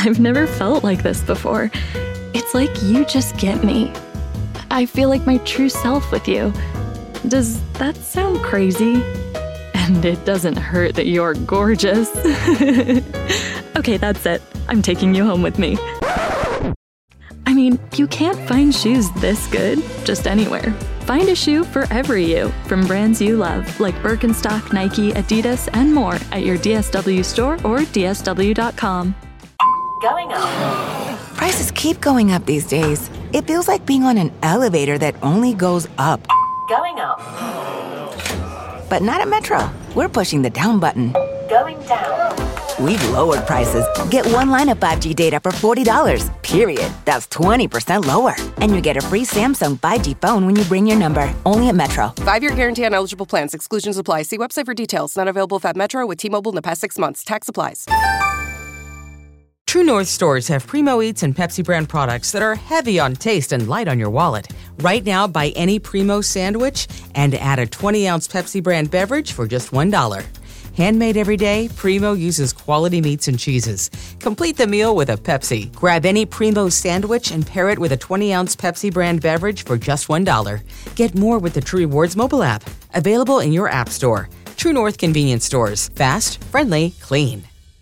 I've never felt like this before. It's like you just get me. I feel like my true self with you. Does that sound crazy? And it doesn't hurt that you're gorgeous. Okay, that's it. I'm taking you home with me. I mean, you can't find shoes this good just anywhere. Find a shoe for every you from brands you love, like Birkenstock, Nike, Adidas, and more at your DSW store or DSW.com. Going up. Prices keep going up these days. It feels like being on an elevator that only goes up. Going up. But not at Metro. We're pushing the down button. Going down. We've lowered prices. Get one line of 5G data for $40, period. That's 20% lower. And you get a free Samsung 5G phone when you bring your number. Only at Metro. 5-year guarantee on eligible plans. Exclusions apply. See website for details. Not available at Metro with T-Mobile in the past 6 months. Tax applies. True North stores have Primo Eats and Pepsi brand products that are heavy on taste and light on your wallet. Right now, buy any Primo sandwich and add a 20-ounce Pepsi brand beverage for just $1. Handmade every day, Primo uses quality meats and cheeses. Complete the meal with a Pepsi. Grab any Primo sandwich and pair it with a 20-ounce Pepsi brand beverage for just $1. Get more with the True Rewards mobile app. Available in your app store. True North convenience stores. Fast, friendly, clean.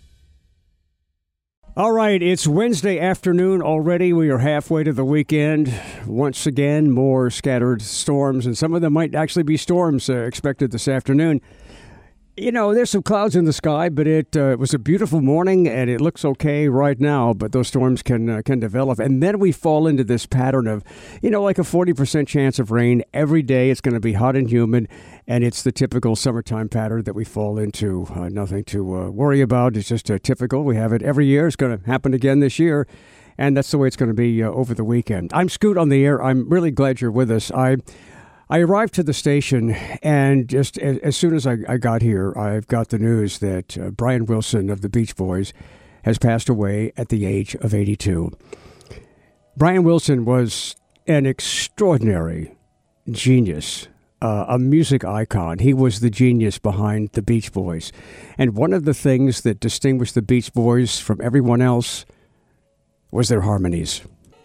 All right, it's Wednesday afternoon already. We are halfway to the weekend. Once again, more scattered storms, and some of them might actually be storms expected this afternoon. You know, there's some clouds in the sky, but it was a beautiful morning, and it looks okay right now, but those storms can develop. And then we fall into this pattern of, like a 40% chance of rain every day. It's going to be hot and humid, and it's the typical summertime pattern that we fall into. Nothing to worry about. It's just typical. We have it every year. It's going to happen again this year, and that's the way it's going to be over the weekend. I'm Scoot on the air. I'm really glad you're with us. I arrived to the station, and just as soon as I got here, I've got the news that Brian Wilson of the Beach Boys has passed away at the age of 82. Brian Wilson was an extraordinary genius, a music icon. He was the genius behind the Beach Boys. And one of the things that distinguished the Beach Boys from everyone else was their harmonies.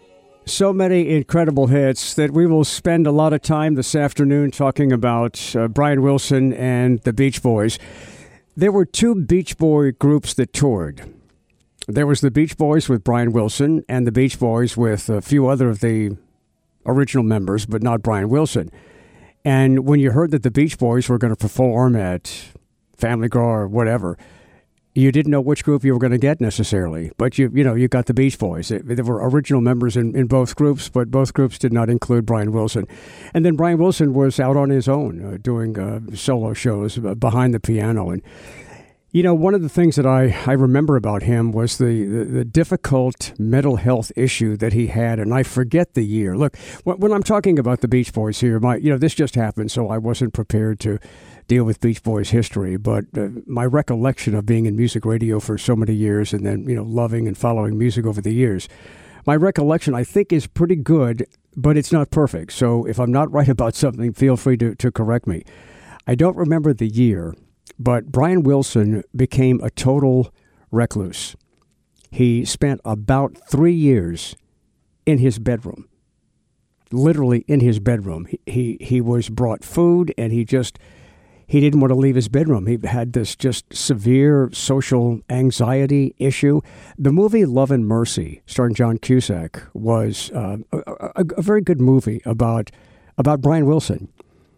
So many incredible hits that we will spend a lot of time this afternoon talking about Brian Wilson and the Beach Boys. There were two Beach Boy groups that toured. There was the Beach Boys with Brian Wilson and the Beach Boys with a few other of the original members, but not Brian Wilson. And when you heard that the Beach Boys were going to perform at Family Girl or whatever, you didn't know which group you were going to get necessarily, but you got the Beach Boys. There were original members in both groups, but both groups did not include Brian Wilson. And then Brian Wilson was out on his own doing solo shows behind the piano. And, one of the things that I remember about him was the difficult mental health issue that he had, and I forget the year. Look, when I'm talking about the Beach Boys here, this just happened, so I wasn't prepared to deal with Beach Boys history, but my recollection of being in music radio for so many years and then, loving and following music over the years, my recollection, I think, is pretty good, but it's not perfect. So if I'm not right about something, feel free to correct me. I don't remember the year, but Brian Wilson became a total recluse. He spent about 3 years in his bedroom, literally in his bedroom. He was brought food, and he didn't want to leave his bedroom. He had this just severe social anxiety issue. The movie Love and Mercy, starring John Cusack, was a very good movie about Brian Wilson.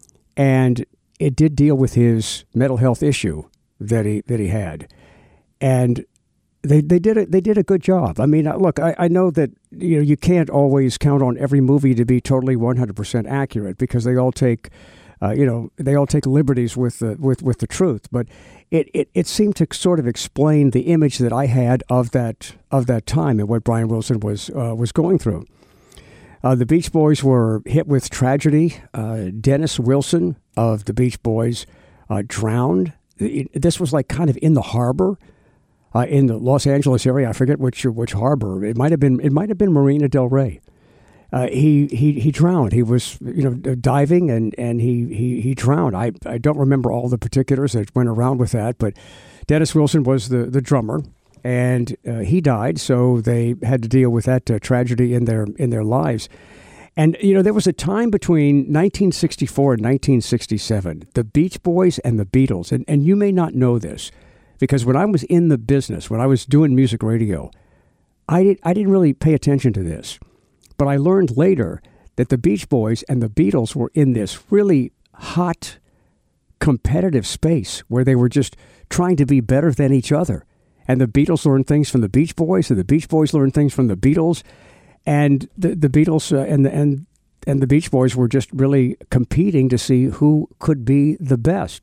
And it did deal with his mental health issue that he had. And they did a good job. I mean, look, I know that you can't always count on every movie to be totally 100% accurate because they all take liberties with the truth, but it seemed to sort of explain the image that I had of that time and what Brian Wilson was going through. The Beach Boys were hit with tragedy. Dennis Wilson of the Beach Boys drowned. This was like kind of in the harbor in the Los Angeles area. I forget which harbor. It might have been Marina del Rey. He drowned. He was, diving and he drowned. I don't remember all the particulars that went around with that, but Dennis Wilson was the drummer. and he died, so they had to deal with that tragedy in their lives. And, there was a time between 1964 and 1967, the Beach Boys and the Beatles. And you may not know this, because when I was in the business, when I was doing music radio, I didn't really pay attention to this. But I learned later that the Beach Boys and the Beatles were in this really hot, competitive space where they were just trying to be better than each other. And the Beatles learned things from the Beach Boys, and the Beach Boys learned things from the Beatles. And the Beatles and the Beach Boys were just really competing to see who could be the best.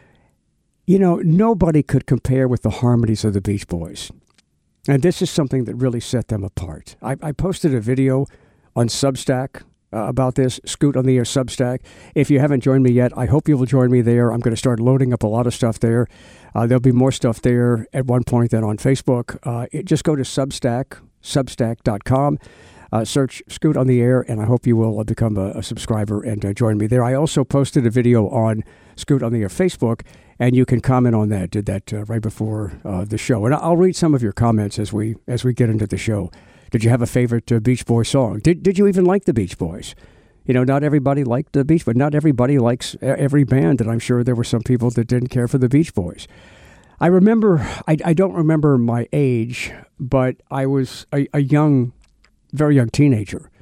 Nobody could compare with the harmonies of the Beach Boys. And this is something that really set them apart. I posted a video on Substack about this, Scoot on the Air Substack. If you haven't joined me yet, I hope you will join me there. I'm going to start loading up a lot of stuff there. There'll be more stuff there at one point than on Facebook. Just go to Substack, substack.com. Search Scoot on the Air, and I hope you will become a subscriber and join me there. I also posted a video on Scoot on the Air Facebook, and you can comment on that. Did that right before the show. And I'll read some of your comments as we get into the show. Did you have a favorite Beach Boys song? Did you even like the Beach Boys? Not everybody liked the Beach Boys. Not everybody likes every band, and I'm sure there were some people that didn't care for the Beach Boys. I remember, I don't remember my age, but I was a very young teenager,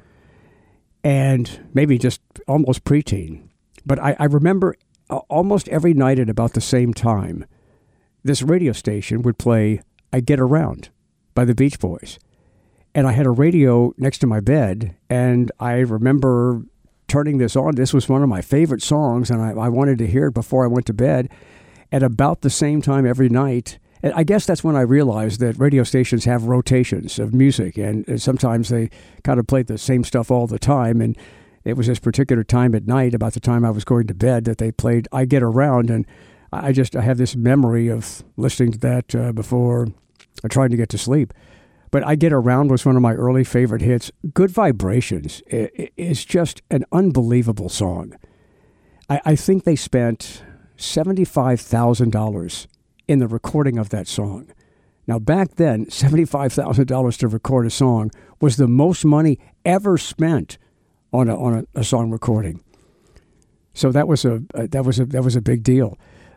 and maybe just almost preteen. But I remember almost every night at about the same time, this radio station would play I Get Around by the Beach Boys. And I had a radio next to my bed, and I remember turning this on. This was one of my favorite songs, and I wanted to hear it before I went to bed. At about the same time every night, and I guess that's when I realized that radio stations have rotations of music, and sometimes they kind of played the same stuff all the time. And it was this particular time at night, about the time I was going to bed, that they played I Get Around. And I have this memory of listening to that before trying to get to sleep. But I Get Around was one of my early favorite hits. Good Vibrations is just an unbelievable song. I think they spent $75,000 in the recording of that song. Now, back then, $75,000 to record a song was the most money ever spent on a song recording. So that was a big deal.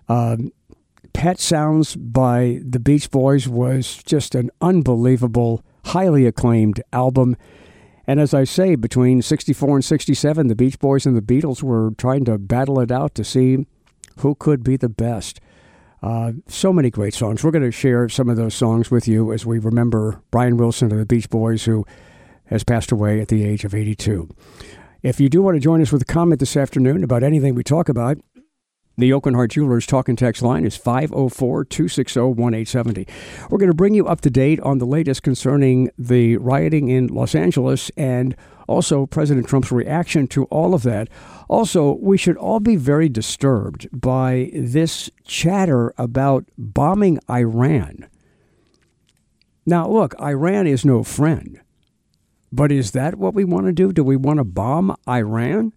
Pet Sounds by the Beach Boys was just an unbelievable, highly acclaimed album. And as I say, between 64 and 67, the Beach Boys and the Beatles were trying to battle it out to see who could be the best. So many great songs. We're going to share some of those songs with you as we remember Brian Wilson of the Beach Boys, who has passed away at the age of 82. If you do want to join us with a comment this afternoon about anything we talk about, the Oakland Heart Jewelers talk and text line is 504-260-1870. We're going to bring you up to date on the latest concerning the rioting in Los Angeles and also President Trump's reaction to all of that. Also, we should all be very disturbed by this chatter about bombing Iran. Now, look, Iran is no friend. But is that what we want to do? Do we want to bomb Iran?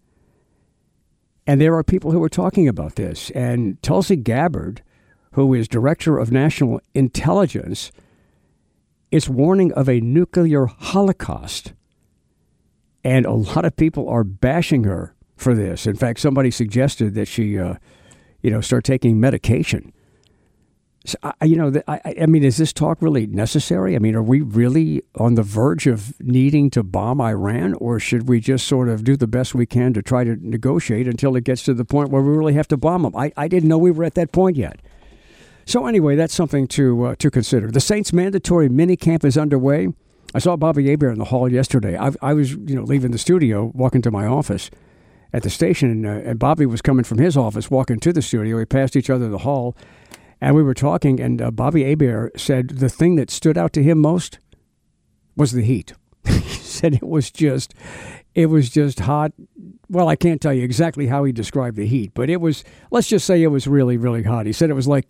And there are people who are talking about this. And Tulsi Gabbard, who is Director of National Intelligence, is warning of a nuclear holocaust. And a lot of people are bashing her for this. In fact, somebody suggested that she, start taking medication. So, I mean, is this talk really necessary? I mean, are we really on the verge of needing to bomb Iran, or should we just sort of do the best we can to try to negotiate until it gets to the point where we really have to bomb them? I didn't know we were at that point yet. So anyway, that's something to consider. The Saints mandatory minicamp is underway. I saw Bobby Hebert in the hall yesterday. I was leaving the studio, walking to my office at the station, and Bobby was coming from his office, walking to the studio. We passed each other in the hall. And we were talking, and Bobby Hebert said the thing that stood out to him most was the heat. He said it was just hot. Well, I can't tell you exactly how he described the heat, but let's just say it was really, really hot. He said it was like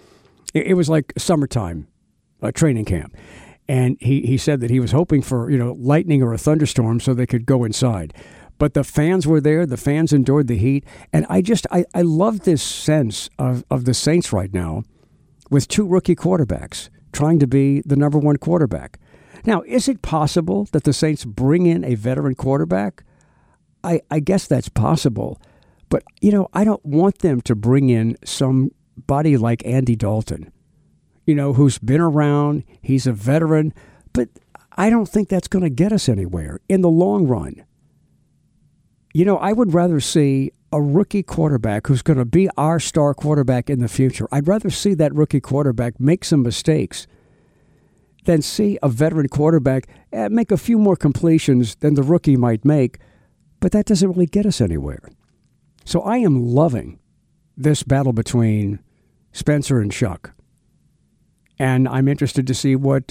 summertime, training camp. And he said that he was hoping for, lightning or a thunderstorm so they could go inside. But the fans were there. The fans endured the heat. And I love this sense of the Saints right now with two rookie quarterbacks. trying to be the number one quarterback. Now, is it possible that the Saints bring in a veteran quarterback? I guess that's possible. But, I don't want them to bring in somebody like Andy Dalton, who's been around. He's a veteran. But I don't think that's going to get us anywhere in the long run. I would rather see a rookie quarterback who's going to be our star quarterback in the future. I'd rather see that rookie quarterback make some mistakes than see a veteran quarterback make a few more completions than the rookie might make. But that doesn't really get us anywhere. So I am loving this battle between Spencer and Chuck. And I'm interested to see what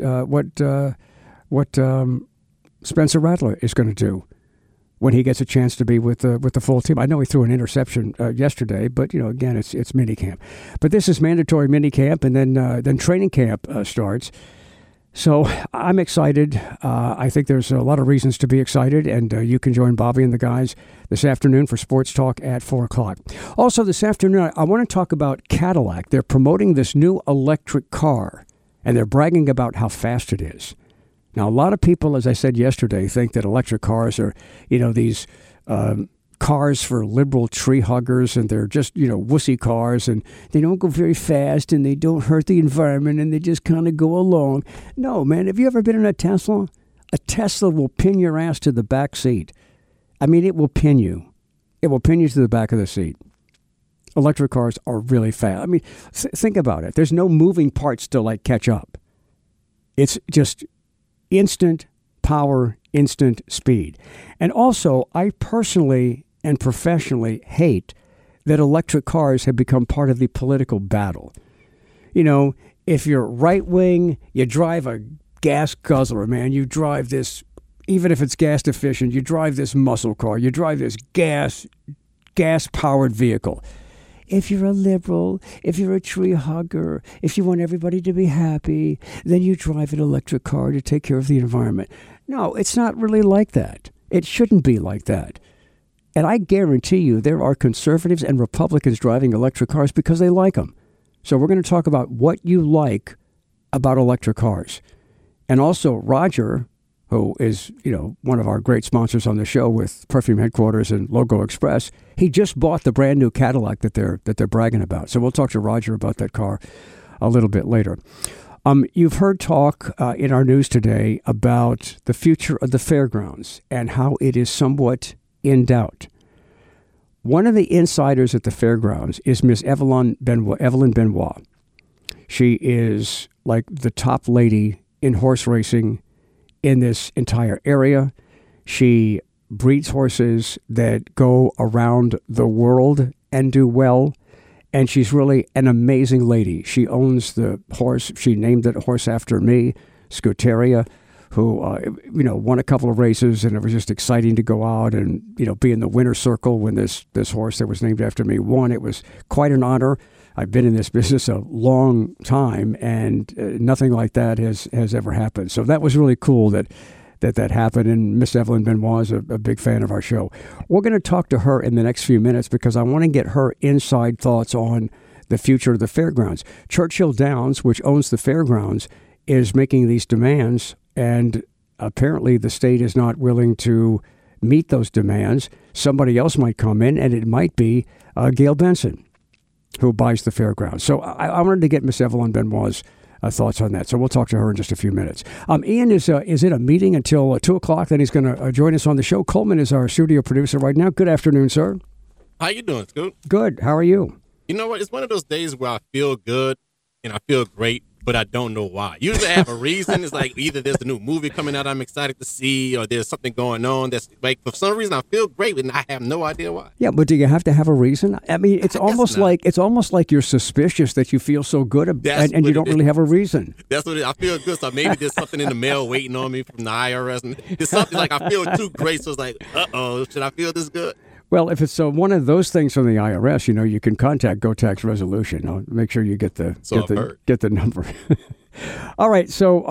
Spencer Rattler is going to do when he gets a chance to be with the full team. I know he threw an interception yesterday, but again, it's minicamp. But this is mandatory minicamp, and then training camp starts. So I'm excited. I think there's a lot of reasons to be excited, and you can join Bobby and the guys this afternoon for Sports Talk at 4 o'clock. Also this afternoon, I want to talk about Cadillac. They're promoting this new electric car, and they're bragging about how fast it is. Now, a lot of people, as I said yesterday, think that electric cars are, these cars for liberal tree huggers, and they're just, wussy cars, and they don't go very fast, and they don't hurt the environment, and they just kind of go along. No, man, have you ever been in a Tesla? A Tesla will pin your ass to the back seat. I mean, it will pin you. It will pin you to the back of the seat. Electric cars are really fast. I mean, think about it. There's no moving parts to, catch up. It's just instant power, instant speed. And also, I personally and professionally hate that electric cars have become part of the political battle. If you're right wing, you drive a gas guzzler, man. You drive this, even if it's gas efficient, you drive this muscle car. You drive this gas-powered vehicle. If you're a liberal, if you're a tree hugger, if you want everybody to be happy, then you drive an electric car to take care of the environment. No, it's not really like that. It shouldn't be like that. And I guarantee you there are conservatives and Republicans driving electric cars because they like them. So we're going to talk about what you like about electric cars. And also Roger, who is, one of our great sponsors on the show with Perfume Headquarters and Logo Express, he just bought the brand new Cadillac that they're bragging about. So we'll talk to Roger about that car a little bit later. You've heard talk in our news today about the future of the fairgrounds and how it is somewhat in doubt. One of the insiders at the fairgrounds is Miss Evelyn Benoit. She is like the top lady in horse racing in this entire area. She breeds horses that go around the world and do well. And she's really an amazing lady. She owns the horse. She named the horse after me, Scuteria, who, won a couple of races, and it was just exciting to go out and, be in the winner's circle when this horse that was named after me won. It was quite an honor. I've been in this business a long time, and nothing like that has ever happened. So that was really cool that happened, and Miss Evelyn Benoit is a big fan of our show. We're going to talk to her in the next few minutes because I want to get her inside thoughts on the future of the fairgrounds. Churchill Downs, which owns the fairgrounds, is making these demands, and apparently the state is not willing to meet those demands. Somebody else might come in, and it might be Gail Benson, who buys the fairgrounds. So I wanted to get Miss Evelyn Benoit's thoughts on that. So we'll talk to her in just a few minutes. Ian is in a meeting until 2 o'clock. Then he's going to join us on the show. Coleman is our studio producer right now. Good afternoon, sir. How you doing, Scoot? Good. How are you? You know what? It's one of those days where I feel good and I feel great, but I don't know why. Usually I have a reason. It's like either there's a new movie coming out I'm excited to see, or there's something going on that's like, for some reason I feel great and I have no idea why. Yeah, but do you have to have a reason? I mean, it's almost like you're suspicious that you feel so good and you don't really have a reason. That's what I feel good. So maybe there's something in the mail waiting on me from the IRS. And it's something like I feel too great. So it's like, should I feel this good? Well, if it's one of those things from the IRS, you can contact Go Tax Resolution. I'll make sure you get the number. All right, so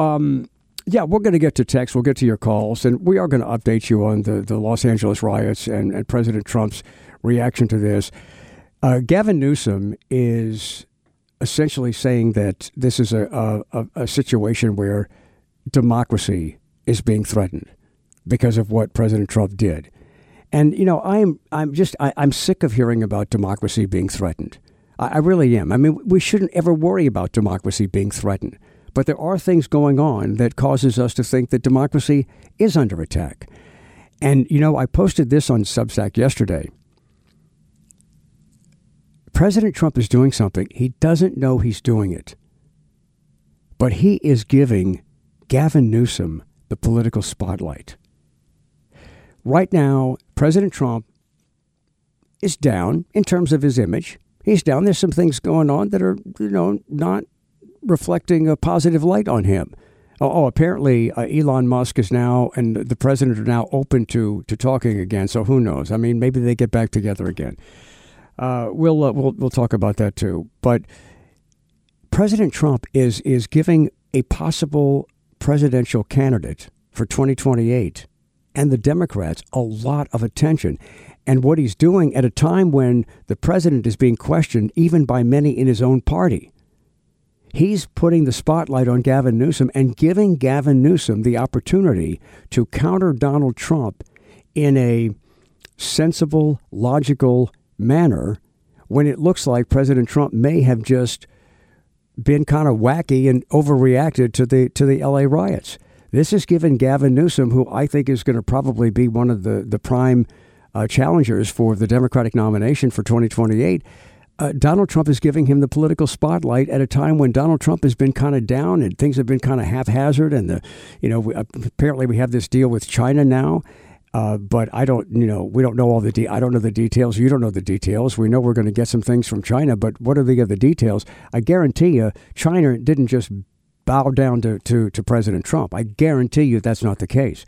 we're going to get to text. We'll get to your calls, and we are going to update you on the Los Angeles riots and President Trump's reaction to this. Gavin Newsom is essentially saying that this is a situation where democracy is being threatened because of what President Trump did. And, you know, I'm sick of hearing about democracy being threatened. I really am. I mean, we shouldn't ever worry about democracy being threatened. But there are things going on that causes us to think that democracy is under attack. And, you know, I posted this on Substack yesterday. President Trump is doing something. He doesn't know he's doing it. But he is giving Gavin Newsom the political spotlight. Right now, President Trump is down in terms of his image. He's down. There's some things going on that are, you know, not reflecting a positive light on him. Apparently Elon Musk is now, and the president are now open to talking again. So who knows? I mean, maybe they get back together again. We'll talk about that too. But President Trump is giving a possible presidential candidate for 2028 and the Democrats a lot of attention. And what he's doing at a time when the president is being questioned even by many in his own party. He's putting the spotlight on Gavin Newsom and giving Gavin Newsom the opportunity to counter Donald Trump in a sensible, logical manner when it looks like President Trump may have just been kind of wacky and overreacted to the LA riots. This is giving Gavin Newsom, who I think is going to probably be one of the prime challengers for the Democratic nomination for 2028, Donald Trump is giving him the political spotlight at a time when Donald Trump has been kind of down and things have been kind of haphazard. And apparently we have this deal with China now. But we don't know all I don't know the details. You don't know the details. We know we're going to get some things from China, but what are the other details? I guarantee you, China didn't just bow down to President Trump. I guarantee you that's not the case.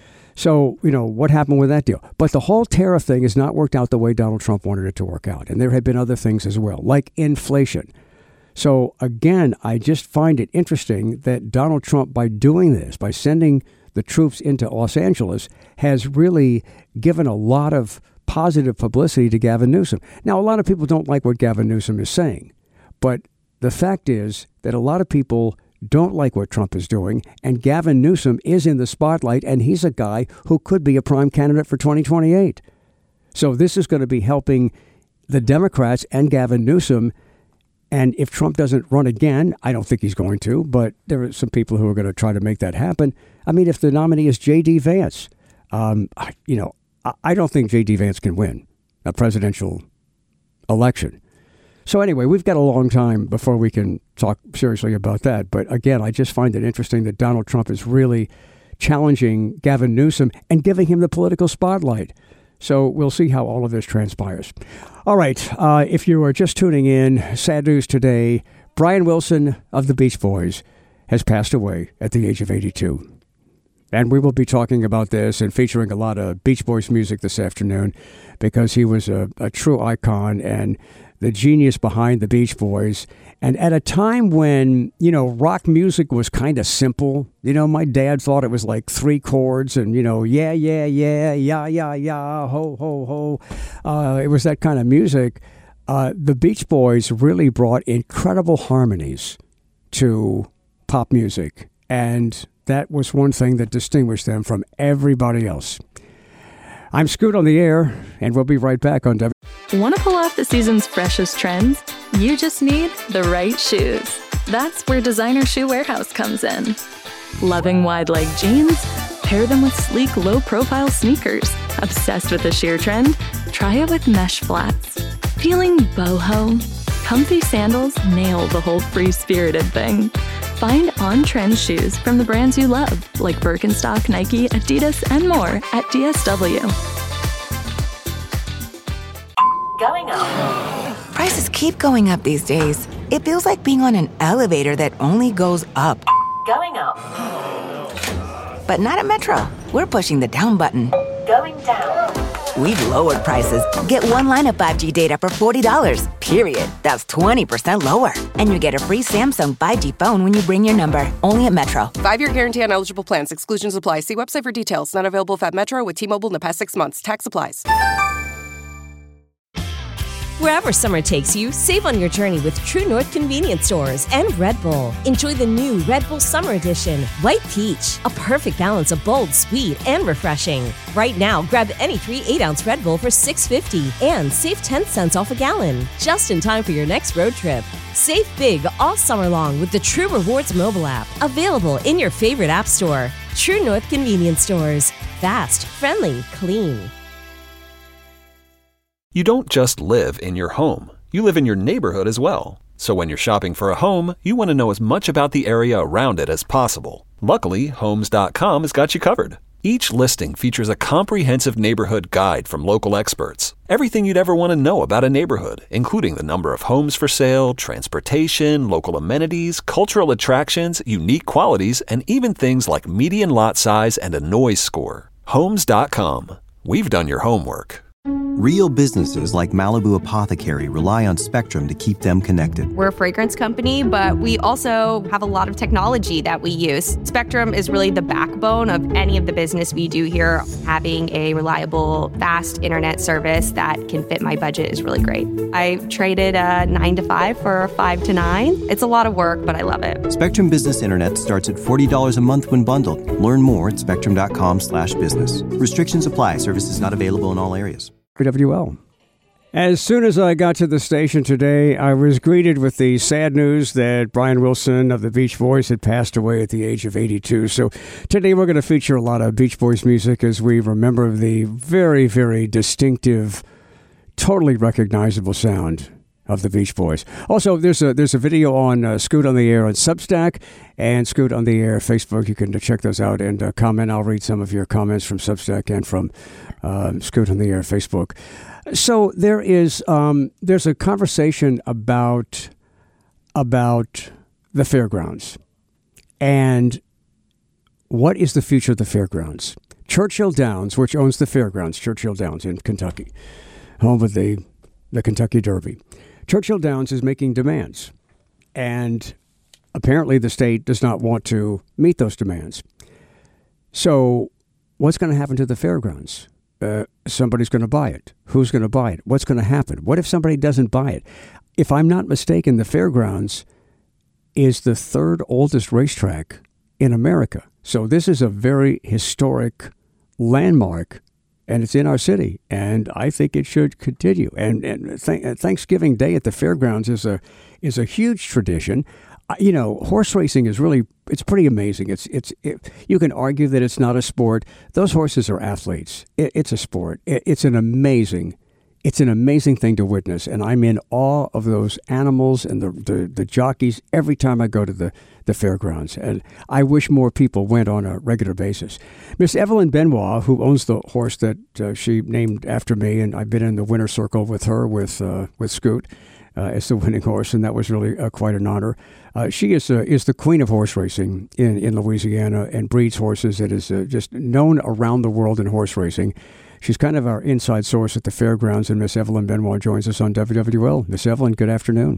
So, you know, what happened with that deal? But the whole tariff thing has not worked out the way Donald Trump wanted it to work out. And there have been other things as well, like inflation. So, again, I just find it interesting that Donald Trump, by doing this, by sending the troops into Los Angeles, has really given a lot of positive publicity to Gavin Newsom. Now, a lot of people don't like what Gavin Newsom is saying. But the fact is that a lot of people don't like what Trump is doing, and Gavin Newsom is in the spotlight, and he's a guy who could be a prime candidate for 2028. So this is going to be helping the Democrats and Gavin Newsom. And if Trump doesn't run again, I don't think he's going to, but there are some people who are going to try to make that happen. I mean, if the nominee is J.D. Vance, I don't think J.D. Vance can win a presidential election. So anyway, we've got a long time before we can talk seriously about that. But again, I just find it interesting that Donald Trump is really challenging Gavin Newsom and giving him the political spotlight. So we'll see how all of this transpires. All right. If you are just tuning in, sad news today. Brian Wilson of the Beach Boys has passed away at the age of 82. And we will be talking about this and featuring a lot of Beach Boys music this afternoon because he was a true icon and the genius behind the Beach Boys. And at a time when, you know, rock music was kind of simple. You know, my dad thought it was like 3 chords and, you know, yeah, yeah, yeah, yeah, yeah, yeah, ho, ho, ho. It was that kind of music. The Beach Boys really brought incredible harmonies to pop music. And that was one thing that distinguished them from everybody else. I'm Scoot on the air, and we'll be right back on Want to pull off the season's freshest trends? You just need the right shoes. That's where Designer Shoe Warehouse comes in. Loving wide-leg jeans? Pair them with sleek, low-profile sneakers. Obsessed with the sheer trend? Try it with mesh flats. Feeling boho? Comfy sandals nail the whole free-spirited thing. Find on-trend shoes from the brands you love, like Birkenstock, Nike, Adidas, and more at DSW. Going up. Prices keep going up these days. It feels like being on an elevator that only goes up. Going up. But not at Metro. We're pushing the down button. Going down. We've lowered prices. Get one line of 5G data for $40, period. That's 20% lower. And you get a free Samsung 5G phone when you bring your number. Only at Metro. 5-year guarantee on eligible plans. Exclusions apply. See website for details. Not available at Metro with T-Mobile in the past 6 months. Tax applies. Wherever summer takes you, save on your journey with True North Convenience Stores and Red Bull. Enjoy the new Red Bull Summer Edition, White Peach, a perfect balance of bold, sweet, and refreshing. Right now, grab any 3 8-ounce Red Bull for $6.50 and save 10 cents off a gallon, just in time for your next road trip. Save big all summer long with the True Rewards mobile app, available in your favorite app store. True North Convenience Stores. Fast, friendly, clean. You don't just live in your home. You live in your neighborhood as well. So when you're shopping for a home, you want to know as much about the area around it as possible. Luckily, Homes.com has got you covered. Each listing features a comprehensive neighborhood guide from local experts. Everything you'd ever want to know about a neighborhood, including the number of homes for sale, transportation, local amenities, cultural attractions, unique qualities, and even things like median lot size and a noise score. Homes.com. We've done your homework. Real businesses like Malibu Apothecary rely on Spectrum to keep them connected. We're a fragrance company, but we also have a lot of technology that we use. Spectrum is really the backbone of any of the business we do here. Having a reliable, fast internet service that can fit my budget is really great. I traded a 9 to 5 for a 5 to 9. It's a lot of work, but I love it. Spectrum Business Internet starts at $40 a month when bundled. Learn more at spectrum.com/business. Restrictions apply. Services not available in all areas. WWL. As soon as I got to the station today, I was greeted with the sad news that Brian Wilson of the Beach Boys had passed away at the age of 82. So today we're going to feature a lot of Beach Boys music as we remember the very, very distinctive, totally recognizable sound of the Beach Boys. Also, there's a video on Scoot on the Air on Substack and Scoot on the Air Facebook. You can check those out and comment. I'll read some of your comments from Substack and from Scoot on the Air Facebook. So there's a conversation about the fairgrounds and what is the future of the fairgrounds. Churchill Downs, which owns the fairgrounds, Churchill Downs in Kentucky, home of the Kentucky Derby. Churchill Downs is making demands, and apparently the state does not want to meet those demands. So what's going to happen to the fairgrounds? Somebody's going to buy it. Who's going to buy it? What's going to happen? What if somebody doesn't buy it? If I'm not mistaken, the fairgrounds is the third oldest racetrack in America. So this is a very historic landmark, and it's in our city, and I think it should continue. And Thanksgiving Day at the fairgrounds is a huge tradition. Horse racing is it's pretty amazing. You can argue that it's not a sport. Those horses are athletes. It's a sport. It's an amazing thing to witness, and I'm in awe of those animals and the jockeys every time I go to the fairgrounds, and I wish more people went on a regular basis. Miss Evelyn Benoit, who owns the horse that she named after me, and I've been in the winner's circle with her with Scoot as the winning horse, and that was really quite an honor. She is the queen of horse racing in Louisiana and breeds horses that is just known around the world in horse racing. She's kind of our inside source at the fairgrounds, and Miss Evelyn Benoit joins us on WWL. Miss Evelyn, good afternoon.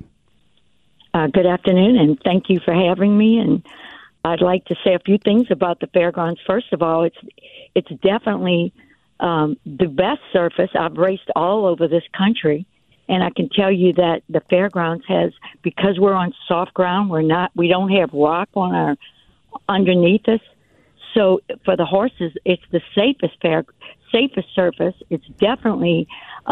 Good afternoon, and thank you for having me. And I'd like to say a few things about the fairgrounds. First of all, it's definitely the best surface. I've raced all over this country, and I can tell you that the fairgrounds has, because we're on soft ground, we don't have rock underneath us. So for the horses, it's the safest surface. It's definitely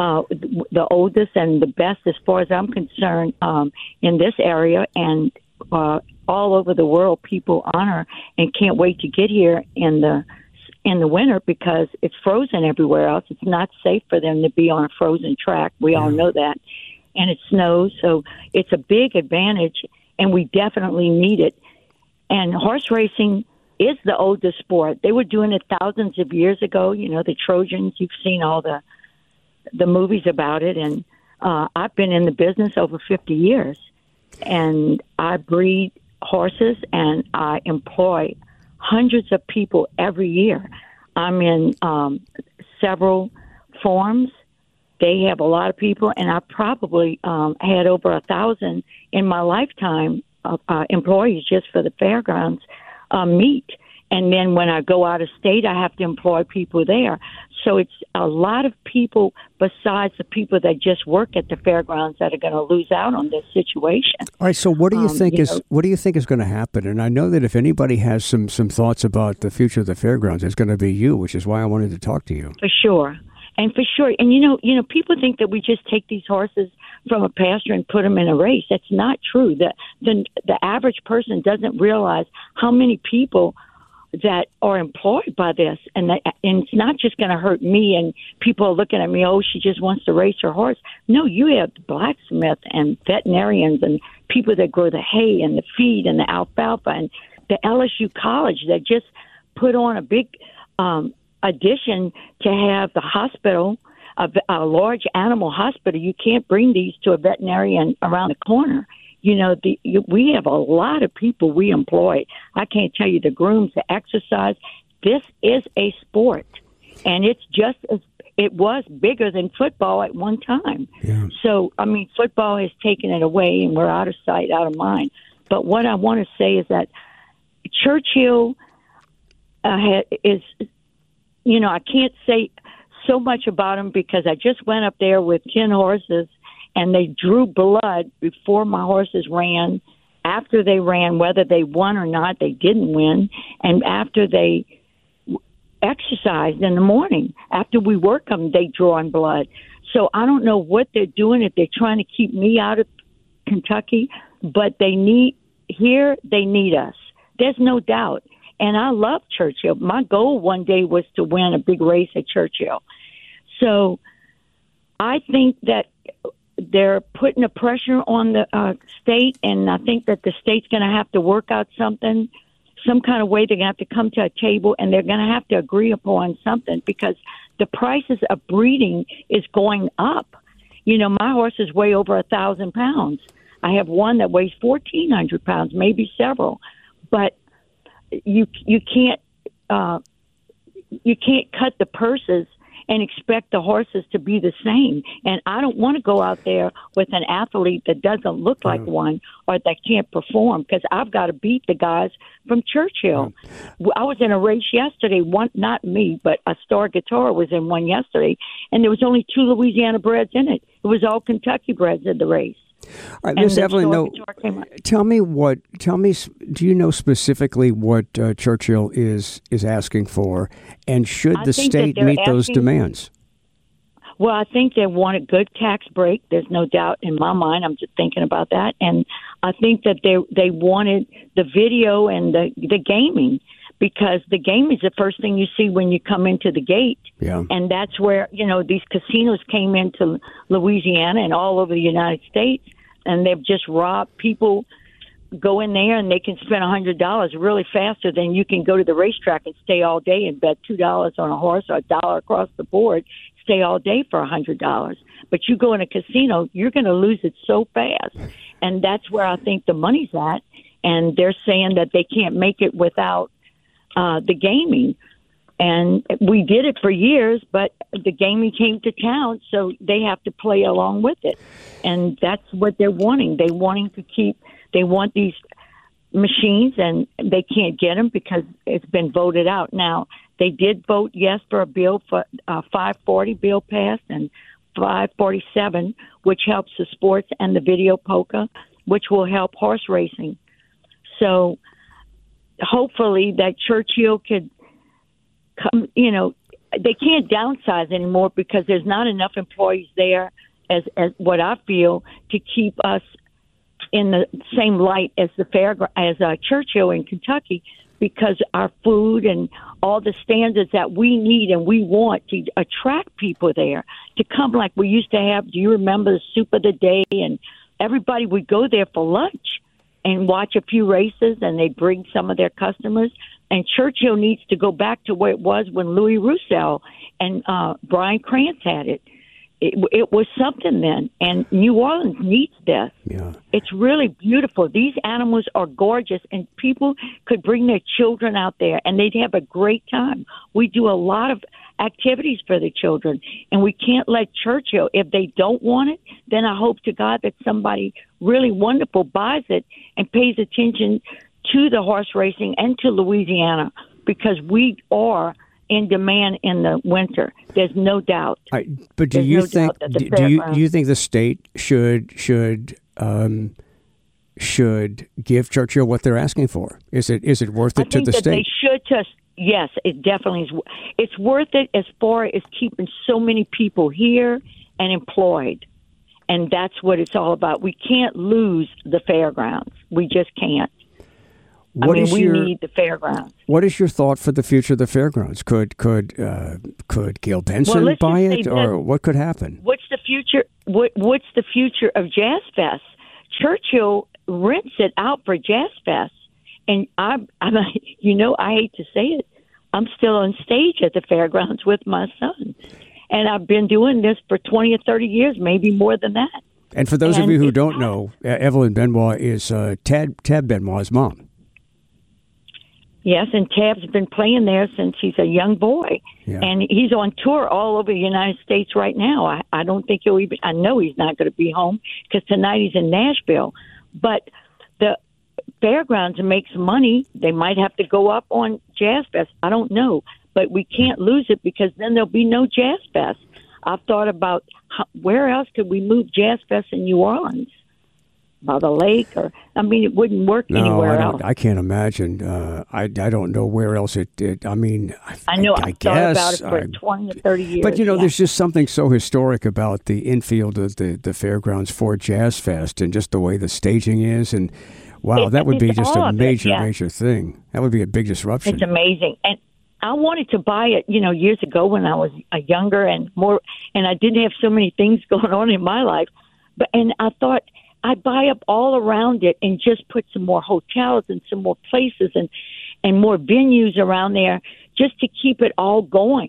the oldest and the best as far as I'm concerned in this area, and all over the world people honor and can't wait to get here in the winter because it's frozen everywhere else. It's not safe for them to be on a frozen track. We all know that. And it snows, so it's a big advantage, and we definitely need it. And horse racing is the oldest sport. They were doing it thousands of years ago. The Trojans, you've seen all the movies about it. And I've been in the business over 50 years. And I breed horses, and I employ hundreds of people every year. I'm in several farms. They have a lot of people, and I probably had over 1,000 in my lifetime of employees just for the fairgrounds meet. And then when I go out of state, I have to employ people there. So it's a lot of people besides the people that just work at the fairgrounds that are going to lose out on this situation. All right. So what do you think what do you think is going to happen? And I know that if anybody has some thoughts about the future of the fairgrounds, it's going to be you, which is why I wanted to talk to you. For sure. And for sure. And, people think that we just take these horses from a pasture and put them in a race. That's not true. The average person doesn't realize how many people that are employed by this. And it's not just going to hurt me and people are looking at me, oh, she just wants to race her horse. No, you have blacksmith and veterinarians and people that grow the hay and the feed and the alfalfa and the LSU College that just put on a big addition to have the hospital, a large animal hospital. You can't bring these to a veterinarian around the corner. We have a lot of people we employ. I can't tell you the grooms, the exercise. This is a sport, and it was bigger than football at one time. Yeah. So, football has taken it away, and we're out of sight, out of mind. But what I want to say is that Churchill is, I can't say so much about him because I just went up there with 10 horses, and they drew blood before my horses ran. After they ran, whether they won or not, they didn't win. And after they exercised in the morning, after we work them, they draw on blood. So I don't know what they're doing, if they're trying to keep me out of Kentucky, but they need us. There's no doubt. And I love Churchill. My goal one day was to win a big race at Churchill. So I think that they're putting a pressure on the state, and I think that the state's going to have to work out some kind of way. They're going to have to come to a table, and they're going to have to agree upon something because the prices of breeding is going up. My horses weigh over 1,000 pounds. I have one that weighs 1,400 pounds, maybe several, but you can't cut the purses and expect the horses to be the same. And I don't want to go out there with an athlete that doesn't look like one or that can't perform because I've got to beat the guys from Churchill. I was in a race yesterday, not me, but a Star Guitar was in one yesterday, and there was only 2 Louisiana breds in it. It was all Kentucky breds in the race. All right, Miss Evelyn, do you know specifically what Churchill is asking for, and should the state meet those demands? Well, I think they want a good tax break. There's no doubt in my mind. I'm just thinking about that. And I think that they wanted the video and the gaming, because the game is the first thing you see when you come into the gate. Yeah. And that's where, these casinos came into Louisiana and all over the United States, and they've just robbed people. Go in there and they can spend $100 really faster than you can go to the racetrack and stay all day and bet $2 on a horse or $1 across the board, stay all day for $100. But you go in a casino, you're going to lose it so fast. And that's where I think the money's at. And they're saying that they can't make it without the gaming. And we did it for years, but the gaming came to town, so they have to play along with it. And that's what they're wanting. They want these machines, and they can't get them because it's been voted out. Now, they did vote yes for a bill for 540 bill passed, and 547, which helps the sports and the video poker, which will help horse racing. So hopefully that Churchill could come, they can't downsize anymore because there's not enough employees there as what I feel to keep us in the same light as Churchill in Kentucky, because our food and all the standards that we need and we want to attract people there to come like we used to have. Do you remember the soup of the day? And everybody would go there for lunch and watch a few races, and they bring some of their customers. And Churchill needs to go back to where it was when Louis Roussel and Brian Krantz had it. It was something then, and New Orleans needs this. Yeah. It's really beautiful. These animals are gorgeous, and people could bring their children out there, and they'd have a great time. We do a lot of activities for the children, and we can't let Churchill, if they don't want it, then I hope to God that somebody really wonderful buys it and pays attention to the horse racing and to Louisiana, because we are in demand in the winter. There's no doubt. But do you think you think the state should give Churchill what they're asking for? Is it worth it to the state? They should just. Yes, it definitely is. It's worth it as far as keeping so many people here and employed. And that's what it's all about. We can't lose the fairgrounds. We just can't. We need the fairgrounds. What is your thought for the future of the fairgrounds? Could Gail Benson buy it, or what could happen? What's the future? What's the future of Jazz Fest? Churchill rents it out for Jazz Fest. And I hate to say it, I'm still on stage at the fairgrounds with my son. And I've been doing this for 20 or 30 years, maybe more than that. And for those of you who don't know, Evelyn Benoit is Tab Benoit's mom. Yes, and Tab's been playing there since he's a young boy. Yeah. And he's on tour all over the United States right now. I don't think I know he's not going to be home because tonight he's in Nashville. But the fairgrounds makes money. They might have to go up on Jazz Fest. I don't know. But we can't lose it because then there'll be no Jazz Fest. I've thought about where else could we move Jazz Fest in New Orleans? By the lake? It wouldn't work anywhere else. I can't imagine. I don't know where else it did. I know. I've thought about it for 20 to 30 years. But, there's just something so historic about the infield of the fairgrounds for Jazz Fest and just the way the staging is. And, wow, that would be just a major thing. That would be a big disruption. It's amazing. And I wanted to buy it, years ago when I was younger and more, and I didn't have so many things going on in my life. And I thought I'd buy up all around it and just put some more hotels and some more places and more venues around there just to keep it all going,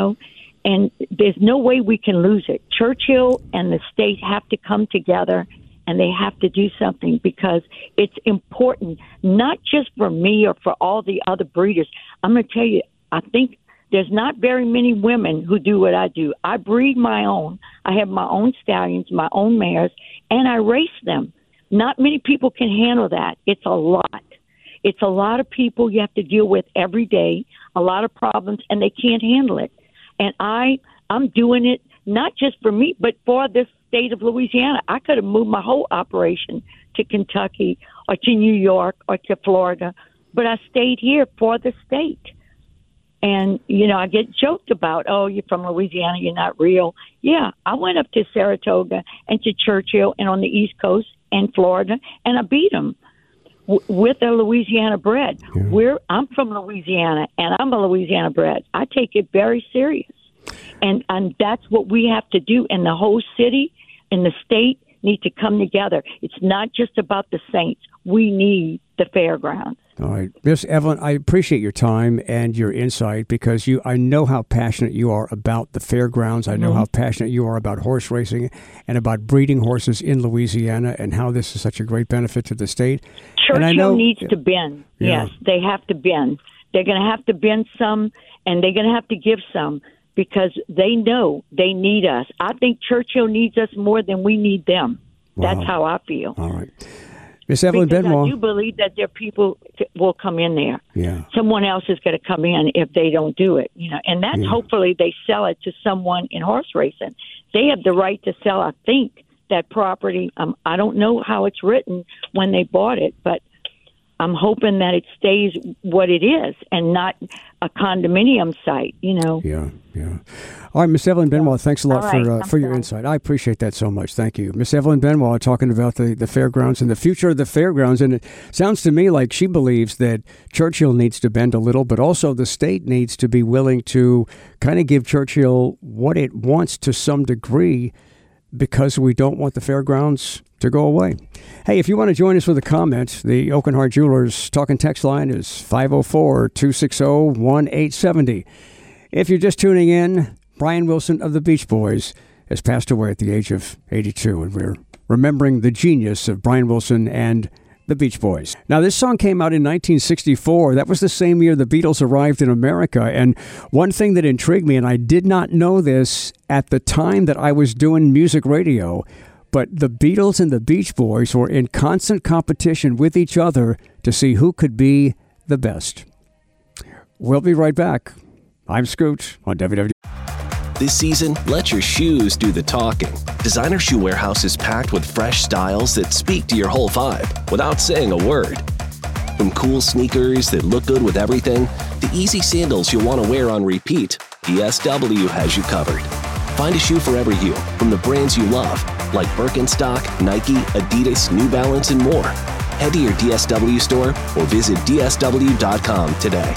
And there's no way we can lose it. Churchill and the state have to come together and they have to do something because it's important, not just for me or for all the other breeders. I'm going to tell you, I think there's not very many women who do what I do. I breed my own. I have my own stallions, my own mares, and I race them. Not many people can handle that. It's a lot. It's a lot of people you have to deal with every day, a lot of problems, and they can't handle it. And I'm doing it not just for me, but for this state of Louisiana. I could have moved my whole operation to Kentucky or to New York or to Florida, but I stayed here for the state. And, I get joked about, oh, you're from Louisiana, you're not real. Yeah, I went up to Saratoga and to Churchill and on the East Coast and Florida, and I beat them with a Louisiana bred. Yeah. I'm from Louisiana, and I'm a Louisiana bred. I take it very serious. And that's what we have to do. And the whole city and the state need to come together. It's not just about the Saints. We need the fairgrounds. All right. Miss Evelyn, I appreciate your time and your insight because I know how passionate you are about the fairgrounds. I know how passionate you are about horse racing and about breeding horses in Louisiana and how this is such a great benefit to the state. Churchill needs to bend. Yeah. Yes, they have to bend. They're going to have to bend some, and they're going to have to give some because they know they need us. I think Churchill needs us more than we need them. Wow. That's how I feel. All right. Miss Evelyn Benoit. I do believe that there are people will come in there. Yeah. Someone else is going to come in if they don't do it, and that's hopefully they sell it to someone in horse racing. They have the right to sell, I think, that property. I don't know how it's written when they bought it, but I'm hoping that it stays what it is and not a condominium site, Yeah. All right, Miss Evelyn Benoit, thanks a lot for your insight. I appreciate that so much. Thank you. Miss Evelyn Benoit talking about the fairgrounds and the future of the fairgrounds. And it sounds to me like she believes that Churchill needs to bend a little, but also the state needs to be willing to kind of give Churchill what it wants to some degree because we don't want the fairgrounds to go away. Hey, if you want to join us with a comment, the Oakenhart Jewelers talk and text line is 504-260-1870. If you're just tuning in, Brian Wilson of the Beach Boys has passed away at the age of 82, and we're remembering the genius of Brian Wilson and the Beach Boys. Now, this song came out in 1964. That was the same year the Beatles arrived in America. And one thing that intrigued me, and I did not know this at the time that I was doing music radio, but the Beatles and the Beach Boys were in constant competition with each other to see who could be the best. We'll be right back I'm Scoot on WW. This season, let your shoes do the talking. Designer Shoe Warehouse is packed with fresh styles that speak to your whole vibe without saying a word. From cool sneakers that look good with everything, to easy sandals you'll want to wear on repeat, DSW has you covered. Find a shoe for every you from the brands you love, like Birkenstock, Nike, Adidas, New Balance, and more. Head to your DSW store or visit DSW.com today.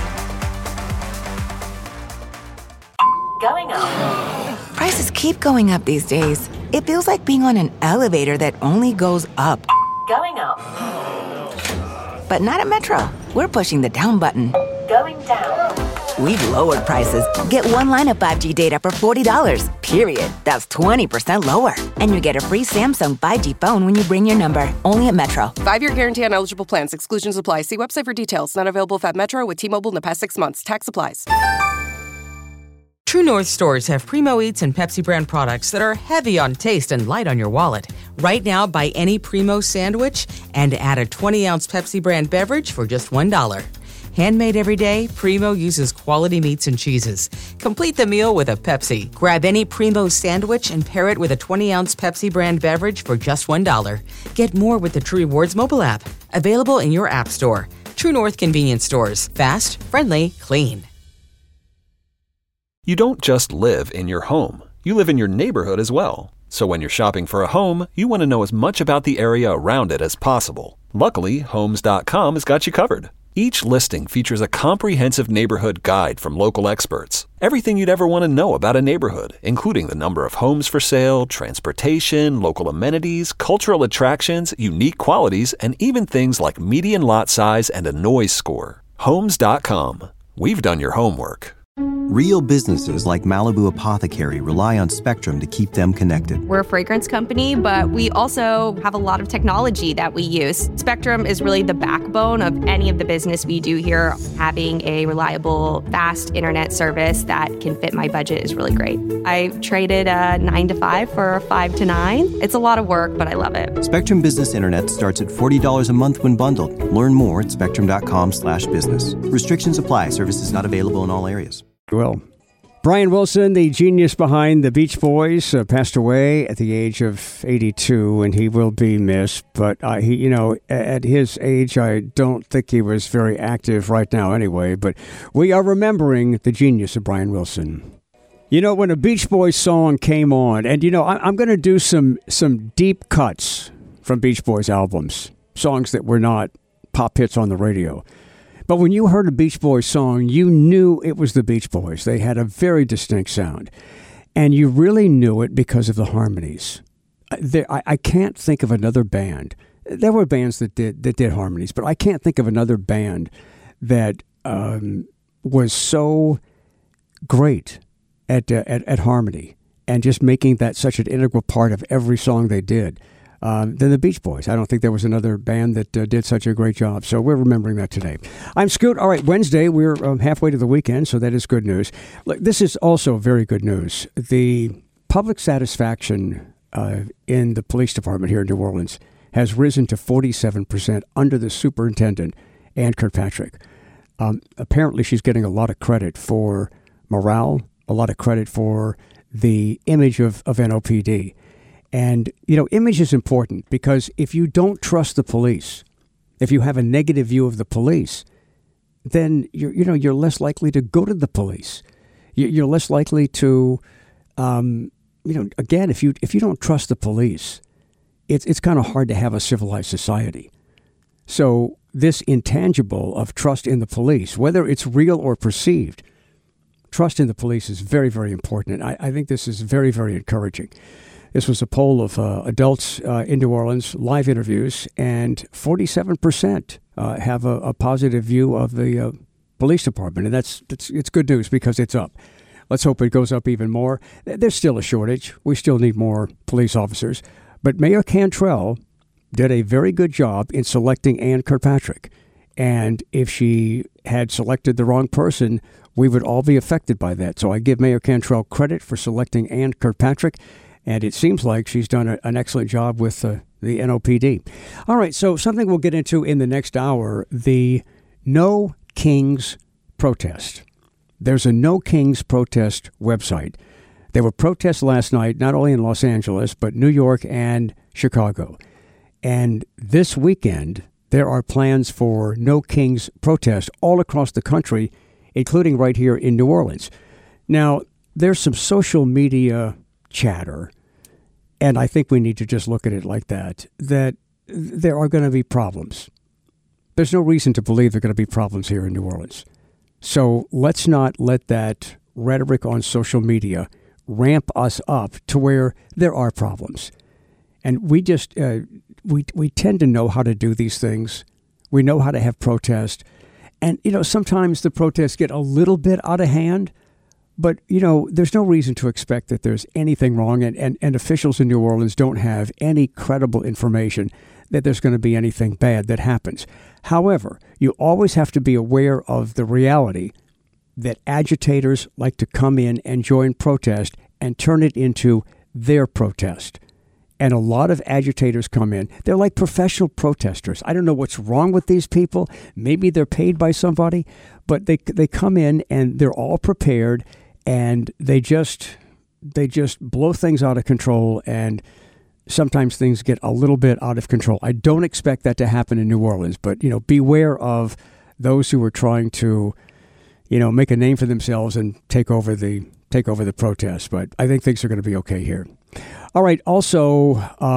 Going up. Prices keep going up these days. It feels like being on an elevator that only goes up. Going up. But not at Metro. We're pushing the down button. Going down. We've lowered prices. Get one line of 5G data for $40, period. That's 20% lower. And you get a free Samsung 5G phone when you bring your number. Only at Metro. 5-year guarantee on eligible plans. Exclusions apply. See website for details. Not available at Metro with T-Mobile in the past 6 months. Tax applies. True North stores have Primo Eats and Pepsi brand products that are heavy on taste and light on your wallet. Right now, buy any Primo sandwich and add a 20-ounce Pepsi brand beverage for just $1. Handmade every day, Primo uses quality meats and cheeses. Complete the meal with a Pepsi. Grab any Primo sandwich and pair it with a 20-ounce Pepsi brand beverage for just $1. Get more with the True Rewards mobile app. Available in your app store. True North convenience stores. Fast, friendly, clean. You don't just live in your home. You live in your neighborhood as well. So when you're shopping for a home, you want to know as much about the area around it as possible. Luckily, Homes.com has got you covered. Each listing features a comprehensive neighborhood guide from local experts. Everything you'd ever want to know about a neighborhood, including the number of homes for sale, transportation, local amenities, cultural attractions, unique qualities, and even things like median lot size and a noise score. Homes.com. We've done your homework. Real businesses like Malibu Apothecary rely on Spectrum to keep them connected. We're a fragrance company, but we also have a lot of technology that we use. Spectrum is really the backbone of any of the business we do here. Having a reliable, fast internet service that can fit my budget is really great. I traded a 9 to 5 for a 5 to 9. It's a lot of work, but I love it. Spectrum Business Internet starts at $40 a month when bundled. Learn more at spectrum.com/business. Restrictions apply. Services not available in all areas. Well, Brian Wilson, the genius behind the Beach Boys, passed away at the age of 82, and he will be missed. But at his age, I don't think he was very active right now anyway. But we are remembering the genius of Brian Wilson. You know, when a Beach Boys song came on, and I'm going to do some deep cuts from Beach Boys albums, songs that were not pop hits on the radio. But when you heard a Beach Boys song, you knew it was the Beach Boys. They had a very distinct sound. And you really knew it because of the harmonies. I can't think of another band. There were bands that did harmonies, but I can't think of another band that was so great at harmony and just making that such an integral part of every song they did. Than the Beach Boys. I don't think there was another band that did such a great job. So we're remembering that today. I'm Scoot. All right, Wednesday, we're halfway to the weekend, so that is good news. Look, this is also very good news. The public satisfaction in the police department here in New Orleans has risen to 47% under the superintendent, Ann Kirkpatrick. Apparently, she's getting a lot of credit for morale, a lot of credit for the image of NOPD. And, image is important because if you don't trust the police, if you have a negative view of the police, then you're less likely to go to the police. You're less likely to, again, if you don't trust the police, it's kind of hard to have a civilized society. So this intangible of trust in the police, whether it's real or perceived, trust in the police is very, very important. And I think this is very, very encouraging. This was a poll of adults in New Orleans, live interviews, and 47% have a positive view of the police department. And it's good news because it's up. Let's hope it goes up even more. There's still a shortage. We still need more police officers. But Mayor Cantrell did a very good job in selecting Ann Kirkpatrick. And if she had selected the wrong person, we would all be affected by that. So I give Mayor Cantrell credit for selecting Ann Kirkpatrick. And it seems like she's done an excellent job with the NOPD. All right, so something we'll get into in the next hour, the No Kings protest. there's a No Kings protest website. There were protests last night, not only in Los Angeles, but New York and Chicago. And this weekend, there are plans for No Kings protests all across the country, including right here in New Orleans. Now, there's some social media chatter, and I think we need to just look at it like that there are going to be problems. There's no reason to believe there are going to be problems here in New Orleans. So let's not let that rhetoric on social media ramp us up to where there are problems. And we just, we tend to know how to do these things. We know how to have protest. And, sometimes the protests get a little bit out of hand. But, there's no reason to expect that there's anything wrong. And officials in New Orleans don't have any credible information that there's going to be anything bad that happens. However, you always have to be aware of the reality that agitators like to come in and join protest and turn it into their protest. And a lot of agitators come in. They're like professional protesters. I don't know what's wrong with these people. Maybe they're paid by somebody, but they come in and they're all prepared, and they just blow things out of control, and sometimes things get a little bit out of control. I don't expect that to happen in New Orleans, but beware of those who are trying to make a name for themselves and take over the protests. But I think things are going to be okay here. All right. Also,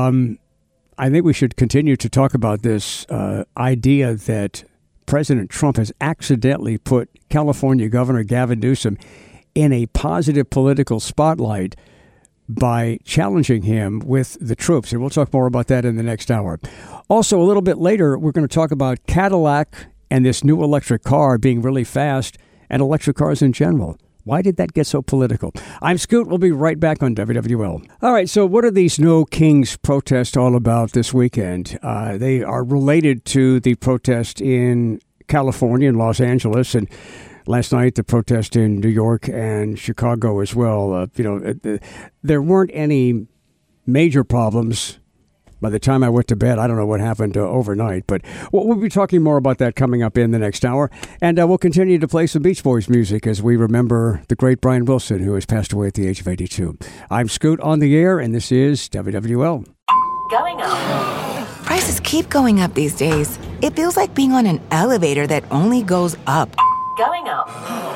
I think we should continue to talk about this idea that President Trump has accidentally put California Governor Gavin Newsom in a positive political spotlight by challenging him with the troops. And we'll talk more about that in the next hour. Also, a little bit later, we're going to talk about Cadillac and this new electric car being really fast, and electric cars in general. Why did that get so political? I'm Scoot. We'll be right back on WWL. All right, so what are these No Kings protests all about this weekend? They are related to the protest in California and Los Angeles, and last night the protest in New York and Chicago as well. There weren't any major problems. By the time I went to bed, I don't know what happened overnight, but we'll be talking more about that coming up in the next hour. And we'll continue to play some Beach Boys music as we remember the great Brian Wilson, who has passed away at the age of 82. I'm Scoot on the air, and this is WWL. Going up. Prices keep going up these days. It feels like being on an elevator that only goes up. Going up.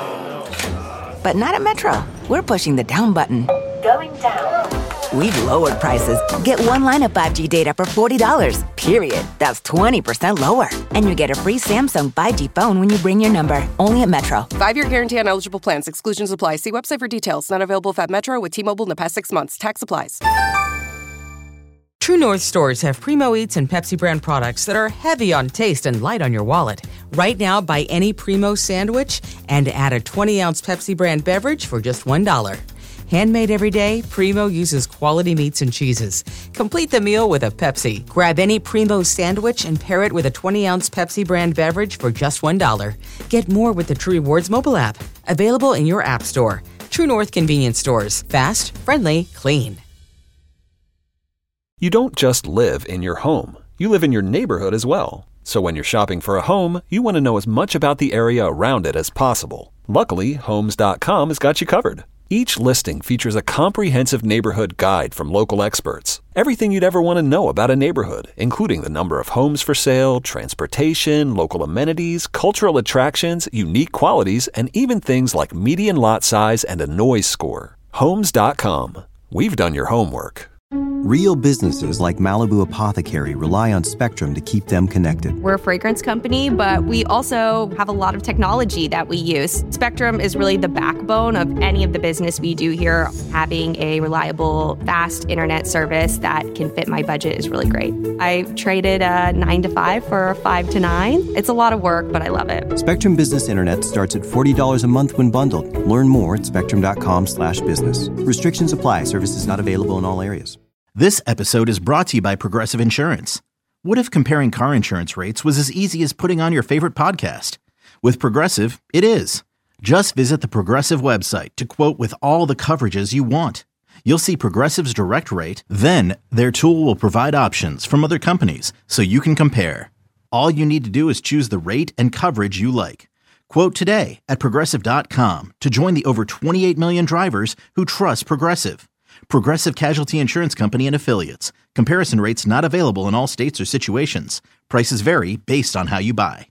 But not at Metro. We're pushing the down button. Going down. We've lowered prices. Get one line of 5G data for $40, period. That's 20% lower. And you get a free Samsung 5G phone when you bring your number. Only at Metro. 5-year guarantee on eligible plans. Exclusions apply. See website for details. Not available at Metro with T-Mobile in the past 6 months. Tax applies. True North stores have Primo Eats and Pepsi brand products that are heavy on taste and light on your wallet. Right now, buy any Primo sandwich and add a 20-ounce Pepsi brand beverage for just $1. Handmade every day, Primo uses quality meats and cheeses. Complete the meal with a Pepsi. Grab any Primo sandwich and pair it with a 20-ounce Pepsi brand beverage for just $1. Get more with the True Rewards mobile app. Available in your app store. True North convenience stores. Fast, friendly, clean. You don't just live in your home. You live in your neighborhood as well. So when you're shopping for a home, you want to know as much about the area around it as possible. Luckily, Homes.com has got you covered. Each listing features a comprehensive neighborhood guide from local experts. Everything you'd ever want to know about a neighborhood, including the number of homes for sale, transportation, local amenities, cultural attractions, unique qualities, and even things like median lot size and a noise score. Homes.com. We've done your homework. Real businesses like Malibu Apothecary rely on Spectrum to keep them connected. We're a fragrance company, but we also have a lot of technology that we use. Spectrum is really the backbone of any of the business we do here. Having a reliable, fast internet service that can fit my budget is really great. I traded a 9 to 5 for a 5 to 9. It's a lot of work, but I love it. Spectrum Business Internet starts at $40 a month when bundled. Learn more at spectrum.com/business. Restrictions apply. Services not available in all areas. This episode is brought to you by Progressive Insurance. What if comparing car insurance rates was as easy as putting on your favorite podcast? With Progressive, it is. Just visit the Progressive website to quote with all the coverages you want. You'll see Progressive's direct rate, then their tool will provide options from other companies so you can compare. All you need to do is choose the rate and coverage you like. Quote today at Progressive.com to join the over 28 million drivers who trust Progressive. Progressive Casualty Insurance Company and Affiliates. Comparison rates not available in all states or situations. Prices vary based on how you buy.